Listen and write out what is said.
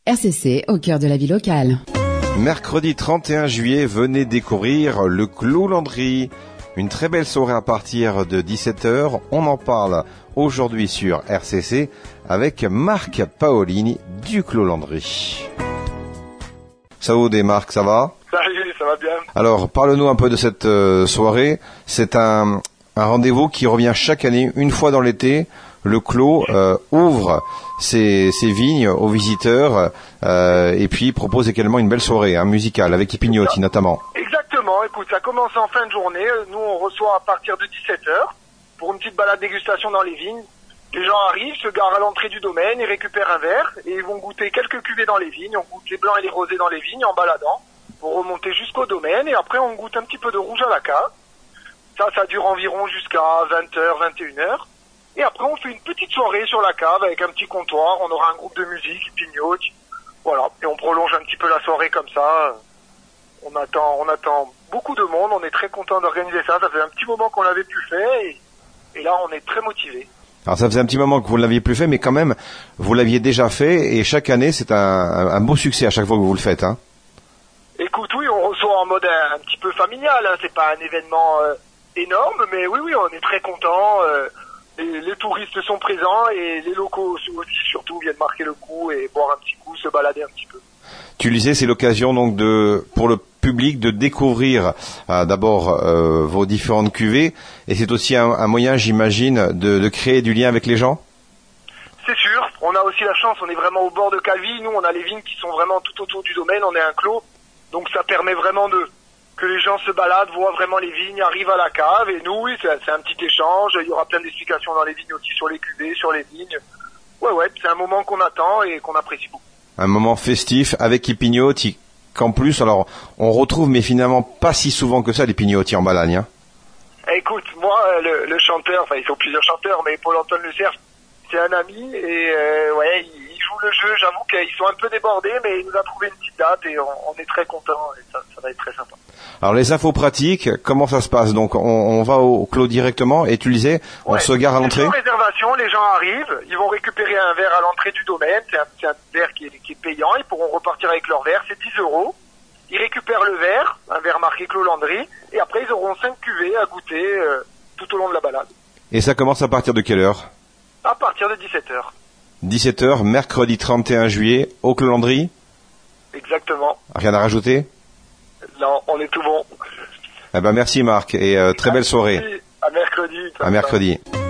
RCC, au cœur de la vie locale. Mercredi 31 juillet, venez découvrir le Clos Landry. Une très belle soirée à partir de 17h. On en parle aujourd'hui sur RCC avec Marc Paolini du Clos Landry. Saoud et Marc, ça va ? Salut, ça va bien. Alors, parle-nous un peu de cette soirée. C'est un rendez-vous qui revient chaque année, une fois dans l'été. Le Clos ouvre ses vignes aux visiteurs et puis propose également une belle soirée musicale avec Epignotti notamment. Exactement, écoute, ça commence en fin de journée. Nous, on reçoit à partir de 17h pour une petite balade dégustation dans les vignes. Les gens arrivent, se garent à l'entrée du domaine, ils récupèrent un verre et ils vont goûter quelques cuvées dans les vignes. On goûte les blancs et les rosés dans les vignes en baladant pour remonter jusqu'au domaine et après on goûte un petit peu de rouge à la cave. Ça dure environ jusqu'à 20h, 21h. Et après, on fait une petite soirée sur la cave avec un petit comptoir. On aura un groupe de musique, Epignotti. Voilà. Et on prolonge un petit peu la soirée comme ça. On attend beaucoup de monde. On est très content d'organiser ça. Ça fait un petit moment qu'on l'avait plus fait. Et là, on est très motivés. Alors, ça faisait un petit moment que vous ne l'aviez plus fait, mais quand même, vous l'aviez déjà fait. Et chaque année, c'est un beau succès à chaque fois que vous le faites, hein. Écoute, oui, on reçoit en mode un petit peu familial, hein. C'est pas un événement énorme, mais oui, on est très contents. Les touristes sont présents et les locaux aussi surtout viennent marquer le coup et boire un petit coup, se balader un petit peu. Tu le disais, c'est l'occasion donc pour le public de découvrir d'abord vos différentes cuvées et c'est aussi un moyen, j'imagine, de créer du lien avec les gens. C'est sûr, on a aussi la chance, on est vraiment au bord de Calvi, nous on a les vignes qui sont vraiment tout autour du domaine, on est un clos, donc ça permet vraiment que les gens se baladent, voient vraiment les vignes, arrivent à la cave, et nous, oui, c'est un petit échange, il y aura plein d'explications dans les vignes aussi sur les cuvées, sur les vignes. Ouais, c'est un moment qu'on attend et qu'on apprécie beaucoup. Un moment festif avec Epignotti, qu'en plus, alors, on retrouve, mais finalement pas si souvent que ça, l'Epignotti en Balagne, hein. Écoute, moi, le chanteur, enfin, ils sont plusieurs chanteurs, mais Paul-Antoine Le Cerf, c'est un ami, et ouais, il joue le jeu, j'avoue qu'ils sont un peu débordés, mais il nous a trouvé une petite date, et on est très contents, et ça va être très sympa. Alors les infos pratiques, comment ça se passe ? Donc on va au clos directement et tu le disais, on se gare à l'entrée ? Sans réservation, les gens arrivent, ils vont récupérer un verre à l'entrée du domaine, c'est un verre qui est payant, ils pourront repartir avec leur verre, c'est 10€. Ils récupèrent le verre, un verre marqué Clos Landry, et après ils auront 5 cuvées à goûter tout au long de la balade. Et ça commence à partir de quelle heure ? À partir de 17h. 17h, mercredi 31 juillet, au Clos Landry ? Exactement. Rien à rajouter ? Non, on est tout bon. Eh ben merci Marc et très belle soirée. À mercredi. À mercredi.